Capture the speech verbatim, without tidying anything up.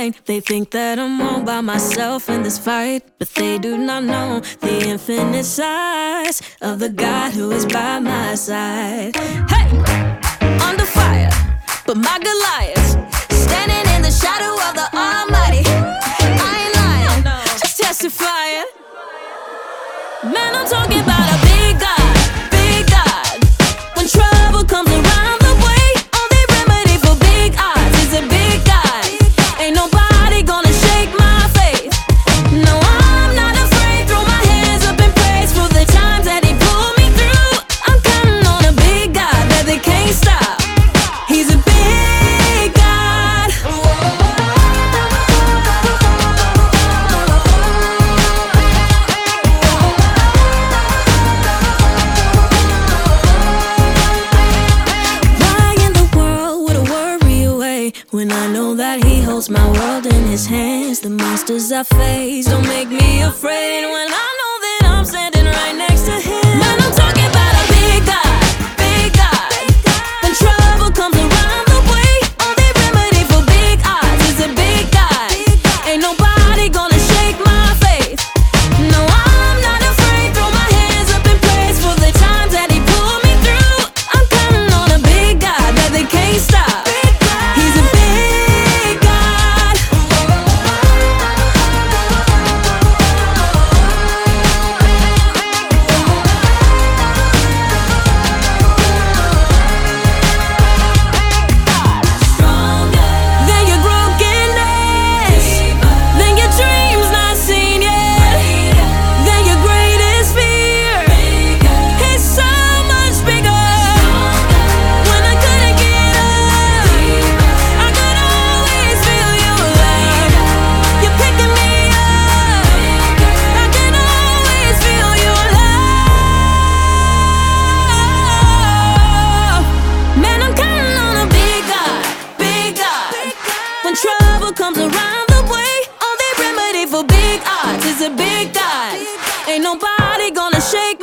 right. They think that I'm all by myself in this fight, but they do not know the infinite size of the God who is by my side. Hey, under fire, but my Goliath standing in the shadow of the Almighty. I ain't lying, just testifying. Man, I'm talking about a big God, big God. When trouble comes around the way, only remedy for big odds is a big God. Ain't nobody gonna shake my faith. No, I'm not afraid. Throw my hands up in praise for the times that He pulled me through. I'm counting on a big God that they can't stop. He's a big God. Why in the world would I worry away when I know that He holds my world in His hands? The monsters I face don't make me afraid when I know that I'm standing right next to Him. Man, I'm talking about a big God, big God. When trouble comes around the way, only remedy for big odds is a big God. Ain't nobody gonna shake my faith. No, I'm not afraid. Throw my hands up in praise for the times that He pulled me through. I'm counting on a big God that they can't stop. He's a big God. Stronger than your brokenness, than your dreams not seen yet, than your greatest fear. He's so much bigger. When I couldn't get up, I could always feel Your love. You're picking me up. I can always feel Your love. Man, I'm counting on a big God, big God. When trouble comes around the way, only remedy for big odds is a big God. Ain't nobody gonna shake